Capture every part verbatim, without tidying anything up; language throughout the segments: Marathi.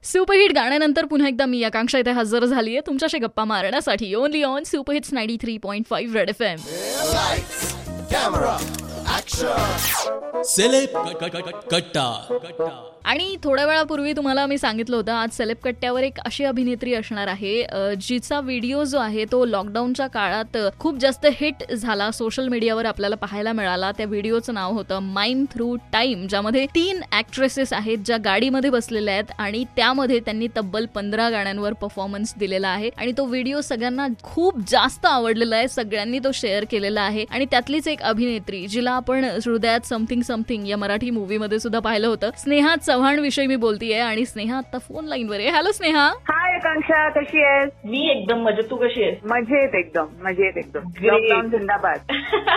सुपरहिट गाण्यानंतर पुन्हा एकदा मी आकांक्षा इथे हजर झालीये तुमच्याशी गप्पा मारण्यासाठी only on super hits ninety three point five Red F M. Celeb कट्टा. आणि थोड्या वेळापूर्वी तुम्हाला मी सांगितलं होतं आज सेलेब कट्ट्यावर एक अशी अभिनेत्री असणार आहे जिचा व्हिडिओ जो आहे तो लॉकडाऊनच्या काळात खूप जास्त हिट झाला, सोशल मीडियावर आपल्याला पाहायला मिळाला. त्या व्हिडिओचं नाव होतं माइम थ्रू टाइम, ज्यामध्ये तीन ऍक्ट्रेसेस आहेत ज्या गाडीमध्ये बसलेल्या आहेत आणि त्यामध्ये त्यांनी तब्बल पंधरा गाण्यांवर परफॉर्मन्स दिलेला आहे. आणि तो व्हिडिओ सगळ्यांना खूप जास्त आवडलेला आहे, सगळ्यांनी तो शेअर केलेला आहे. आणि त्यातलीच एक अभिनेत्री जिला आपण हृदयात समथिंग समथिंग या मराठी मूवीमध्ये सुद्धा पाहिलं होतं, स्नेहा चव्हाण विषयी मी बोलतीये. आणि स्नेहा आता फोन लाईन वर आहे. हॅलो स्नेहा. हाय आकांक्षा, कशी आहेस? मी एकदम मजेत, तू कशी आहेस? मजेत एकदम मजेत एकदम. लॉकडाऊन जिंदाबाद.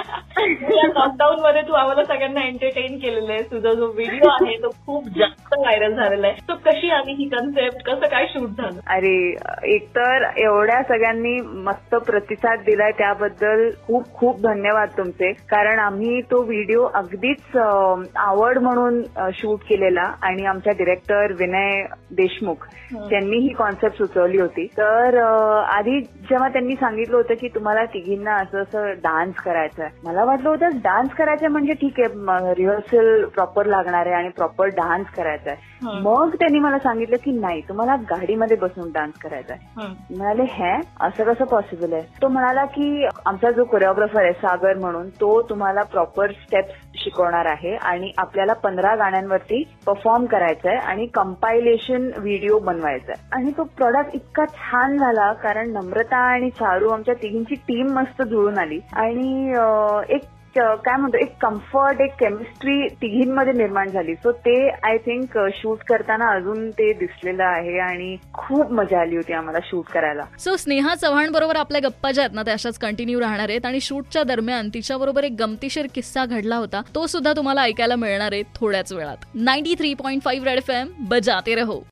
लॉकडाऊन मध्ये तू आम्हाला सगळ्यांना एंटरटेन केलेलं आहे. तुझा जो व्हिडिओ आहे तो खूप जास्त व्हायरल झालेला आहे. तो कशी आली ही कन्सेप्ट, कसं काय शूट झालं? अरे एकतर एवढ्या सगळ्यांनी मस्त प्रतिसाद दिलाय त्याबद्दल खूप खूप धन्यवाद तुमचे. कारण आम्ही तो व्हिडिओ अगदीच आवड म्हणून शूट केलेला आणि आमच्या डिरेक्टर विनय देशमुख त्यांनी ही कॉन्सेप्ट सुचवली होती. तर आधी जेव्हा त्यांनी सांगितलं होतं की तुम्हाला तिघींना असं असं डान्स करायचं आहे, मला वाटलं होतं डान्स करायचं म्हणजे ठीक आहे, रिहर्सल प्रॉपर लागणार आहे आणि प्रॉपर डान्स करायचा आहे. मग त्यांनी मला सांगितलं की नाही, तुम्हाला गाडीमध्ये बसून डान्स करायचा आहे. म्हणाले हे असं कसं पॉसिबल आहे? तो म्हणाला की आमचा जो कोरिओग्राफर आहे सागर म्हणून, तो तुम्हाला प्रॉपर स्टेप्स शिकवणार आहे आणि आपल्याला पंधरा गाण्यांवरती परफॉर्म करायचा आहे आणि कंपायलेशन व्हिडिओ बनवायचा आहे. आणि तो प्रॉडक्ट इतका छान झाला कारण नम्रता आणि चारू आमच्या तिघींची टीम मस्त जुळून आली आणि एक काय म्हणतो एक कम्फर्ट, एक केमिस्ट्री तिघींमध्ये निर्माण झाली. सो ते आय थिंक शूट करताना अजून ते दिसलेलं आहे आणि खूप मजा आली होती आम्हाला शूट करायला. सो स्नेहा चव्हाण बरोबर आपल्या गप्पा ज्या आहेत ना त्या अशाच कंटिन्यू राहणार आहेत आणि शूटच्या दरम्यान तिच्याबरोबर एक गमतीशीर किस्सा घडला होता, तो सुद्धा तुम्हाला ऐकायला मिळणार आहे थोड्याच वेळात. Ninety three point five Red F M, बजाते रहो.